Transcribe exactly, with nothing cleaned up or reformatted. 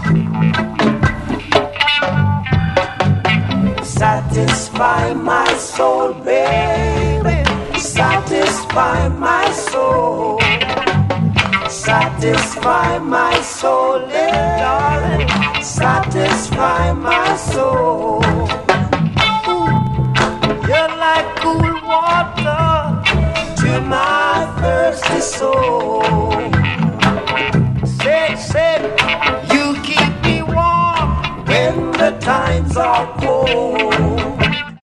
Satisfy my soul, baby. Satisfy my soul. Satisfy my soul, darling. Satisfy my soul. You're like cool water to my thirsty soul.